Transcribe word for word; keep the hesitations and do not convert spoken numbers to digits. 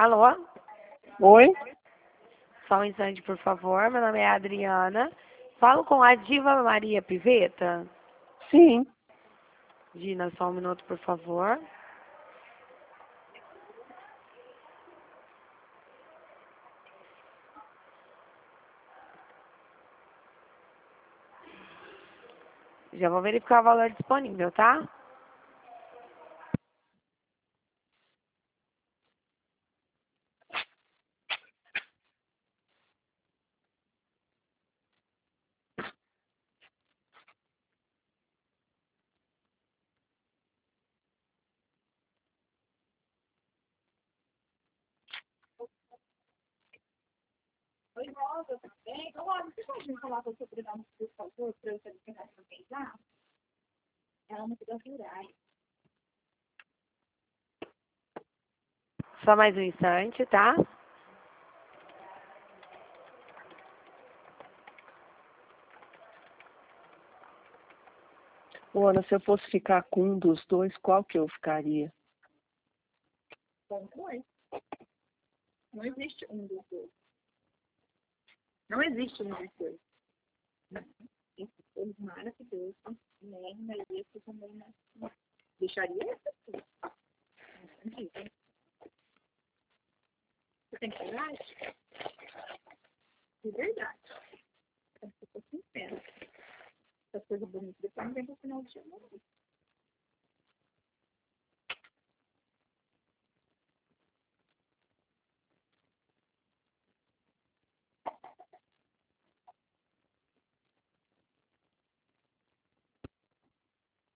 Alô? Oi? Só um instante, por favor. Meu nome é Adriana. Falo com a Diva Maria Piveta. Sim. Dina, só um minuto, por favor. Já vou verificar o valor disponível, tá? Oi, Rosa, tudo bem? Ô, Rosa, você pode me falar com sobre o por favor, para eu saber que ela fez lá? Ela não precisa jurar. Só mais um instante, tá? Ô, Ana, se eu fosse ficar com um dos dois, qual que eu ficaria? Com dois. Não existe um dos dois. Não existe um dos dois. Esses dois maravilhosos, né? Mas esse também não. Deixaria esse aqui. Não entendi. Você tem coragem? De verdade. Eu tô sincera. Essa coisa bonita depois não vem pro final de semana.